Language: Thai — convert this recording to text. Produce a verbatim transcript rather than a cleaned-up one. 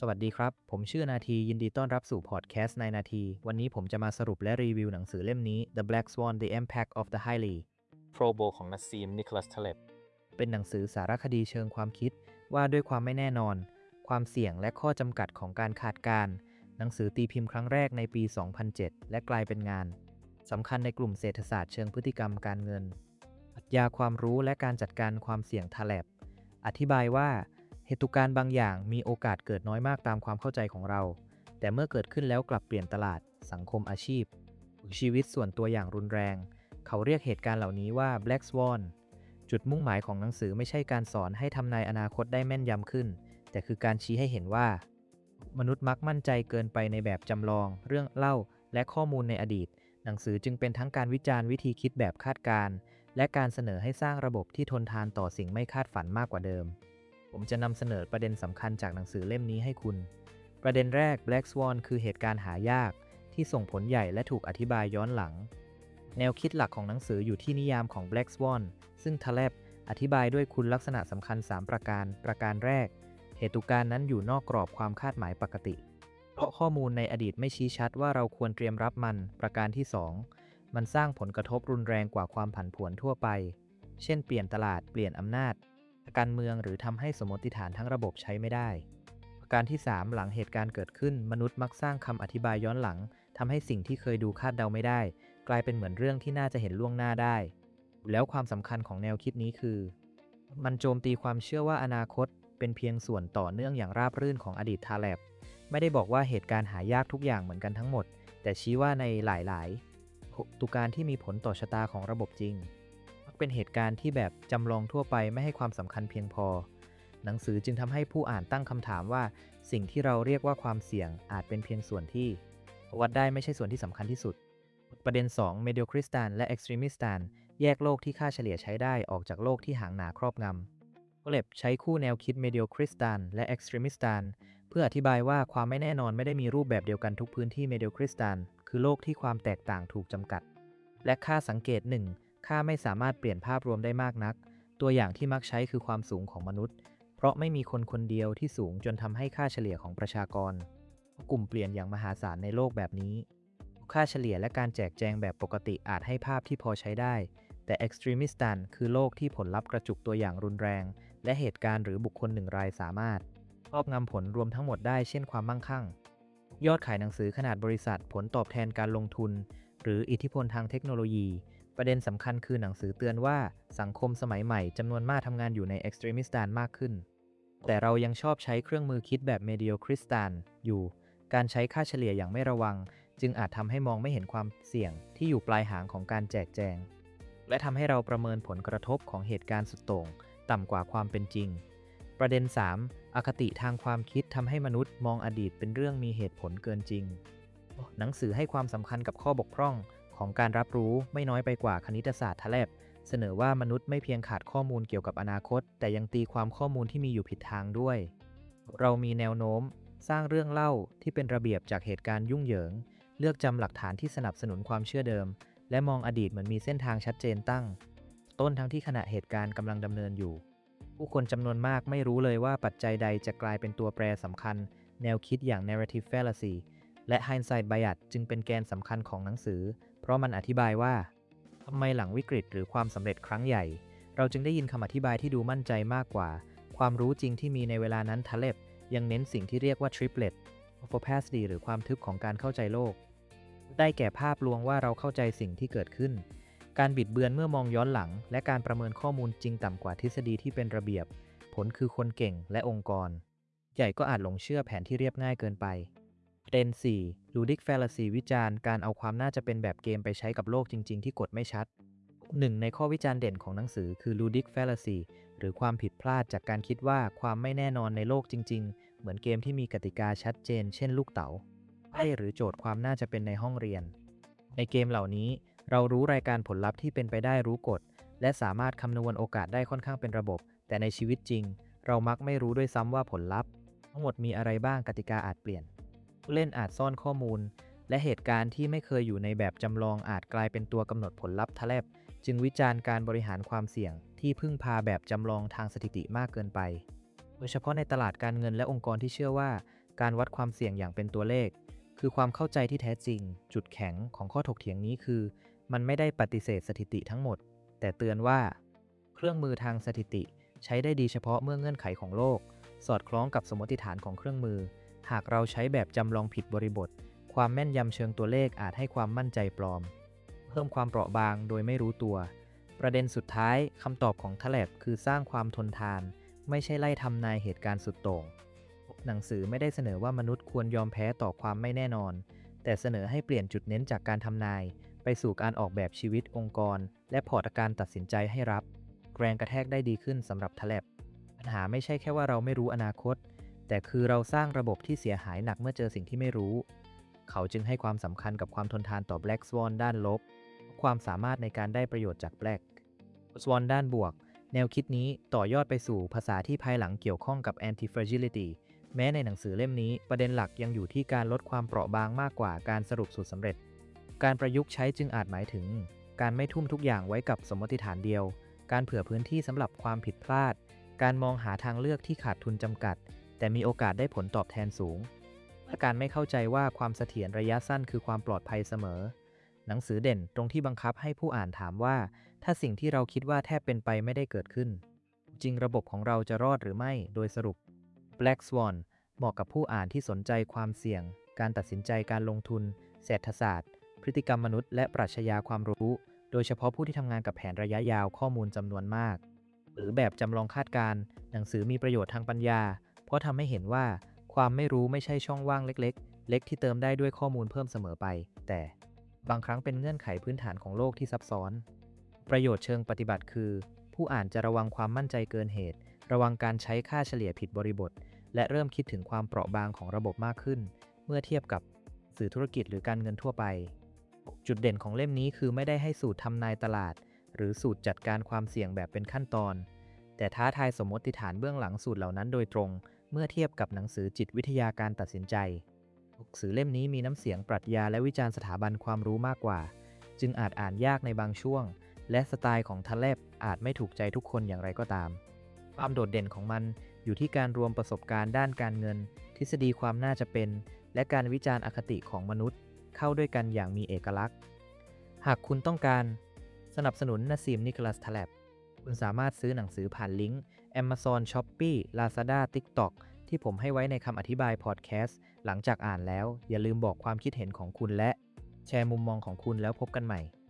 สวัสดีครับ ผมชื่อนาทียินดีต้อนรับสู่พอดแคสต์ในนาที วันนี้ผมจะมาสรุปและรีวิวหนังสือเล่มนี้ The Black Swan: The Impact of the Highly โปรโบของนัสซีม นิโคลัส ทาเลบเป็นหนังสือสารคดีเชิงความคิดว่าด้วยความไม่แน่นอน ความเสี่ยงและข้อจำกัดของการคาดการณ์หนังสือตีพิมพ์ครั้งแรกในปี สองพันเจ็ด และกลายเป็นงานสำคัญในกลุ่มเศรษฐศาสตร์เชิงพฤติกรรมการเงินปรัชญาความรู้และการจัดการความเสี่ยงทาเลบอธิบายว่าเหตุการณ์บางอย่างมีโอกาสเกิดน้อยมากตามความเข้าใจของเราแต่เมื่อเกิดขึ้นแล้วกลับเปลี่ยนตลาดสังคมอาชีพชีวิตส่วนตัวอย่างรุนแรงเขาเรียกเหตุการณ์เหล่านี้ว่า Black Swan จุดมุ่งหมายของหนังสือไม่ใช่การสอนให้ทำนายอนาคตได้แม่นยำขึ้นแต่คือการชี้ให้เห็นว่ามนุษย์มักมั่นใจเกินไปในแบบจำลองเรื่องเล่าและข้อมูลในอดีตหนังสือจึงเป็นทั้งการวิจารณ์วิธีคิดแบบคาดการณ์และการเสนอให้สร้างระบบที่ทนทานต่อสิ่งไม่คาดฝันมากกว่าเดิมผมจะนำเสนอประเด็นสำคัญจากหนังสือเล่มนี้ให้คุณประเด็นแรก Black Swan คือเหตุการณ์หายากที่ส่งผลใหญ่และถูกอธิบายย้อนหลังแนวคิดหลักของหนังสืออยู่ที่นิยามของ Black Swan ซึ่งทาเลบอธิบายด้วยคุณลักษณะสำคัญสามประการประการแรกเหตุการณ์นั้นอยู่นอกกรอบความคาดหมายปกติเพราะข้อมูลในอดีตไม่ชี้ชัดว่าเราควรเตรียมรับมันประการที่สองมันสร้างผลกระทบรุนแรงกว่าความผันผวนทั่วไปเช่นเปลี่ยนตลาดเปลี่ยนอำนาจการเมืองหรือทำให้สมมติฐานทั้งระบบใช้ไม่ได้ประการที่สามหลังเหตุการณ์เกิดขึ้นมนุษย์มักสร้างคำอธิบายย้อนหลังทำให้สิ่งที่เคยดูคาดเดาไม่ได้กลายเป็นเหมือนเรื่องที่น่าจะเห็นล่วงหน้าได้แล้วความสำคัญของแนวคิดนี้คือมันโจมตีความเชื่อว่าอนาคตเป็นเพียงส่วนต่อเนื่องอย่างราบรื่นของอดีตทาเลบไม่ได้บอกว่าเหตุการณ์หายากทุกอย่างเหมือนกันทั้งหมดแต่ชี้ว่าในหลายๆเหตุการณ์ที่มีผลต่อชะตาของระบบจริงมักเป็นเหตุการณ์ที่แบบจำลองทั่วไปไม่ให้ความสำคัญเพียงพอหนังสือจึงทำให้ผู้อ่านตั้งคำถามว่าสิ่งที่เราเรียกว่าความเสี่ยงอาจเป็นเพียงส่วนที่วัดได้ไม่ใช่ส่วนที่สำคัญที่สุดประเด็นสอง Mediocristan และ Extremistan แยกโลกที่ค่าเฉลี่ยใช้ได้ออกจากโลกที่หางหนาครอบงำโคเลบใช้คู่แนวคิด Mediocristan และ Extremistan เพื่ออธิบายว่าความไม่แน่นอนไม่ได้มีรูปแบบเดียวกันทุกพื้นที่ Mediocristan คือโลกที่ความแตกต่างถูกจำกัดและค่าสังเกตหนึ่งค่าไม่สามารถเปลี่ยนภาพรวมได้มากนักตัวอย่างที่มักใช้คือความสูงของมนุษย์เพราะไม่มีคนคนเดียวที่สูงจนทำให้ค่าเฉลี่ยของประชากรกลุ่มเปลี่ยนอย่างมหาศาลในโลกแบบนี้ค่าเฉลี่ยและการแจกแจงแบบปกติอาจให้ภาพที่พอใช้ได้แต่ Extremistan คือโลกที่ผลลัพธ์กระจุกตัวอย่างรุนแรงและเหตุการณ์หรือบุคคลหนึ่งรายสามารถครอบงำผลรวมทั้งหมดได้เช่นความมั่งคั่งยอดขายหนังสือขนาดบริษัทผลตอบแทนการลงทุนหรืออิทธิพลทางเทคโนโลยีประเด็นสำคัญคือหนังสือเตือนว่าสังคมสมัยใหม่จำนวนมากทำงานอยู่ใน Extremistan มากขึ้นแต่เรายังชอบใช้เครื่องมือคิดแบบ Mediocristan อยู่การใช้ค่าเฉลี่ยอย่างไม่ระวังจึงอาจทำให้มองไม่เห็นความเสี่ยงที่อยู่ปลายหางของการแจกแจงและทำให้เราประเมินผลกระทบของเหตุการณ์สุดโต่งต่ำกว่าความเป็นจริงประเด็นสามอคติทางความคิดทำให้มนุษย์มองอดีตเป็นเรื่องมีเหตุผลเกินจริงหนังสือให้ความสำคัญกับข้อบกพร่องของการรับรู้ไม่น้อยไปกว่าคณิตศาสตร์ทาเลบเสนอว่ามนุษย์ไม่เพียงขาดข้อมูลเกี่ยวกับอนาคตแต่ยังตีความข้อมูลที่มีอยู่ผิดทางด้วยเรามีแนวโน้มสร้างเรื่องเล่าที่เป็นระเบียบจากเหตุการณ์ยุ่งเหยิงเลือกจำหลักฐานที่สนับสนุนความเชื่อเดิมและมองอดีตเหมือนมีเส้นทางชัดเจนตั้งต้นทั้งที่ขณะเหตุการณ์กำลังดำเนินอยู่ผู้คนจำนวนมากไม่รู้เลยว่าปัจจัยใดจะกลายเป็นตัวแปรสำคัญแนวคิดอย่าง narrative fallacy และ hindsight bias จึงเป็นแกนสำคัญของหนังสือเพราะมันอธิบายว่าทำไมหลังวิกฤตหรือความสำเร็จครั้งใหญ่เราจึงได้ยินคำอธิบายที่ดูมั่นใจมากกว่าความรู้จริงที่มีในเวลานั้นทาเลบยังเน้นสิ่งที่เรียกว่า triplet of opacity หรือความทึบของการเข้าใจโลกได้แก่ภาพลวงว่าเราเข้าใจสิ่งที่เกิดขึ้นการบิดเบือนเมื่อมองย้อนหลังและการประเมินข้อมูลจริงต่ำกว่าทฤษฎีที่เป็นระเบียบผลคือคนเก่งและองค์กรใหญ่ก็อาจหลงเชื่อแผนที่เรียบง่ายเกินไปประเด็นสี่ Ludic Fallacy วิจารณ์การเอาความน่าจะเป็นแบบเกมไปใช้กับโลกจริงๆที่กดไม่ชัดหนึ่งในข้อวิจารณ์เด่นของหนังสือคือ Ludic Fallacy หรือความผิดพลาดจากการคิดว่าความไม่แน่นอนในโลกจริงๆเหมือนเกมที่มีกติกาชัดเจนเช่นลูกเต๋าไพ่หรือโจทย์ความน่าจะเป็นในห้องเรียนในเกมเหล่านี้เรารู้รายการผลลัพธ์ที่เป็นไปได้รู้กฎและสามารถคำนวณโอกาสได้ค่อนข้างเป็นระบบแต่ในชีวิตจริงเรามักไม่รู้ด้วยซ้ำว่าผลลัพธ์ทั้งหมดมีอะไรบ้างกติกาอาจเปลี่ยนผู้เล่นอาจซ่อนข้อมูลและเหตุการณ์ที่ไม่เคยอยู่ในแบบจำลองอาจกลายเป็นตัวกำหนดผลลัพธ์ทาเลบจึงวิจารณ์การบริหารความเสี่ยงที่พึ่งพาแบบจำลองทางสถิติมากเกินไปโดยเฉพาะในตลาดการเงินและองค์กรที่เชื่อว่าการวัดความเสี่ยงอย่างเป็นตัวเลขคือความเข้าใจที่แท้จริงจุดแข็งของข้อถกเถียงนี้คือมันไม่ได้ปฏิเสธสถิติทั้งหมดแต่เตือนว่าเครื่องมือทางสถิติใช้ได้ดีเฉพาะเมื่อเงื่อนไขของโลกสอดคล้องกับสมมติฐานของเครื่องมือหากเราใช้แบบจำลองผิดบริบทความแม่นยำเชิงตัวเลขอาจให้ความมั่นใจปลอมเพิ่มความเปราะบางโดยไม่รู้ตัวประเด็นสุดท้ายคำตอบของทแลบคือสร้างความทนทานไม่ใช่ไล่ทำนายเหตุการณ์สุดโต่งหนังสือไม่ได้เสนอว่ามนุษย์ควรยอมแพ้ต่อความไม่แน่นอนแต่เสนอให้เปลี่ยนจุดเน้นจากการทำนายไปสู่การออกแบบชีวิตองค์กรและพอร์ตการตัดสินใจให้รับแรงกระแทกได้ดีขึ้นสำหรับทแลบปัญหาไม่ใช่แค่ว่าเราไม่รู้อนาคตแต่คือเราสร้างระบบที่เสียหายหนักเมื่อเจอสิ่งที่ไม่รู้เขาจึงให้ความสำคัญกับความทนทานต่อ Black Swan ด้านลบความสามารถในการได้ประโยชน์จาก Black Swan ด้านบวกแนวคิดนี้ต่อยอดไปสู่ภาษาที่ภายหลังเกี่ยวข้องกับ Anti-Fragility แม้ในหนังสือเล่มนี้ประเด็นหลักยังอยู่ที่การลดความเปราะบางมากกว่าการสรุปสูตรสำเร็จการประยุกต์ใช้จึงอาจหมายถึงการไม่ทุ่มทุกอย่างไว้กับสมมติฐานเดียวการเผื่อพื้นที่สำหรับความผิดพลาดการมองหาทางเลือกที่ขาดทุนจำกัดแต่มีโอกาสได้ผลตอบแทนสูงและการไม่เข้าใจว่าความเสถียรระยะสั้นคือความปลอดภัยเสมอหนังสือเด่นตรงที่บังคับให้ผู้อ่านถามว่าถ้าสิ่งที่เราคิดว่าแทบเป็นไปไม่ได้เกิดขึ้นจริงระบบของเราจะรอดหรือไม่โดยสรุป Black Swan เหมาะกับผู้อ่านที่สนใจความเสี่ยงการตัดสินใจการลงทุนเศรษฐศาสตร์พฤติกรรมมนุษย์และปรัชญาความรู้โดยเฉพาะผู้ที่ทำงานกับแผนระยะยาวข้อมูลจำนวนมากหรือแบบจำลองคาดการณ์หนังสือมีประโยชน์ทางปัญญาเพราะทำให้เห็นว่าความไม่รู้ไม่ใช่ช่องว่างเล็กๆเล็กที่เติมได้ด้วยข้อมูลเพิ่มเสมอไปแต่บางครั้งเป็นเงื่อนไขพื้นฐานของโลกที่ซับซ้อนประโยชน์เชิงปฏิบัติคือผู้อ่านจะระวังความมั่นใจเกินเหตุระวังการใช้ค่าเฉลี่ยผิดบริบทและเริ่มคิดถึงความเปราะบางของระบบมากขึ้นเมื่อเทียบกับสื่อธุรกิจหรือการเงินทั่วไปจุดเด่นของเล่มนี้คือไม่ได้ให้สูตรทำนายตลาดหรือสูตรจัดการความเสี่ยงแบบเป็นขั้นตอนแต่ท้าทายสมมติฐานเบื้องหลังสูตรเหล่านั้นโดยตรงเมื่อเทียบกับหนังสือจิตวิทยาการตัดสินใจหนังสือเล่มนี้มีน้ำเสียงปรัชญาและวิจารณ์สถาบันความรู้มากกว่าจึงอาจอ่านยากในบางช่วงและสไตล์ของทแลบอาจไม่ถูกใจทุกคนอย่างไรก็ตามความโดดเด่นของมันอยู่ที่การรวมประสบการณ์ด้านการเงินทฤษฎีความน่าจะเป็นและการวิจารณ์อคติของมนุษย์เข้าด้วยกันอย่างมีเอกลักษณ์หากคุณต้องการสนับสนุนนัสซีม นิโคลัส ทาเลบคุณสามารถซื้อหนังสือผ่านลิงก์ Amazon Shopee Lazada TikTok ที่ผมให้ไว้ในคำอธิบายพอดแคสต์หลังจากอ่านแล้วอย่าลืมบอกความคิดเห็นของคุณและแชร์มุมมองของคุณแล้วพบกันใหม่